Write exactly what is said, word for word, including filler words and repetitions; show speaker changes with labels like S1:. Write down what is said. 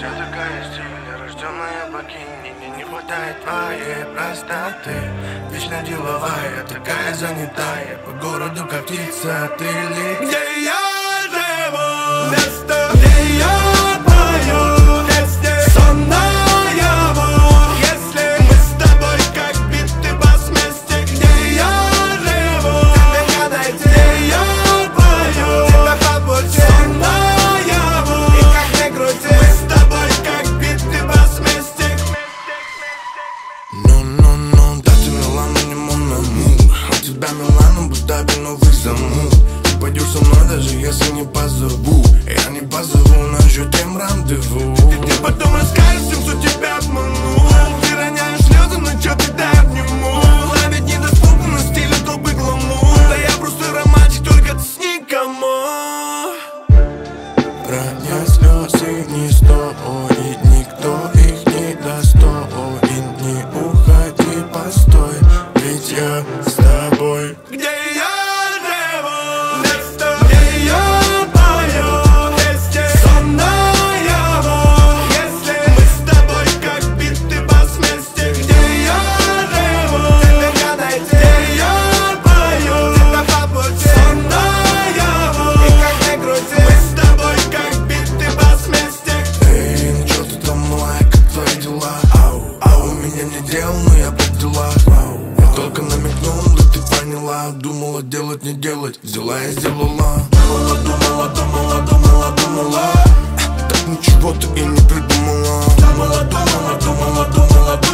S1: Вся такая стильная, рожденная богиней. Мне не хватает твоей простоты. Вечно деловая, такая занятая. По городу как птица ты летишь. Где я живу, место, где я пою песни, сон наяву. Если мы с тобой как биты бас вместе. Где я живу, тебе гадайте, где я пою, тебя побольше, сон наяву. И как не крути, мы с тобой как биты бас вместе. Ну-ну-ну, да ты Милана, не Монаму. У тебя Милана, будто бы новый замут. Ты пойдешь со мной, даже если не позову. Я не позову, нажутим рандеву. Ты, ты потом расскажешь им, что тебя обманул. Ты роняешь слезы, но чё ты дай обниму. Ловить недоступно, стиль топ и гламур. Да я просто романтик, только ты с никому. Ронять слезы не стоит, никто их не достоит. Не уходи, постой, ведь я с тобой. Где я живу, место, где я пою песни, сон наяву. Если мы с тобой как биты бас вместе. Где я живу, тебе гадайте, где я пою, тебя побольше, сон наяву. И как не крути, мы с тобой как биты бас вместе. Эй, ну чё ты там, малая, как твои дела? Ау, ау, меня не делал, но я по делах. Ау, я только намекнул, да ты поняла. Думала делать, не делать, взяла и сделала. Думала, думала, думала, думала, думала. Так ничего ты и не придумала. Думала, думала, думала, думала,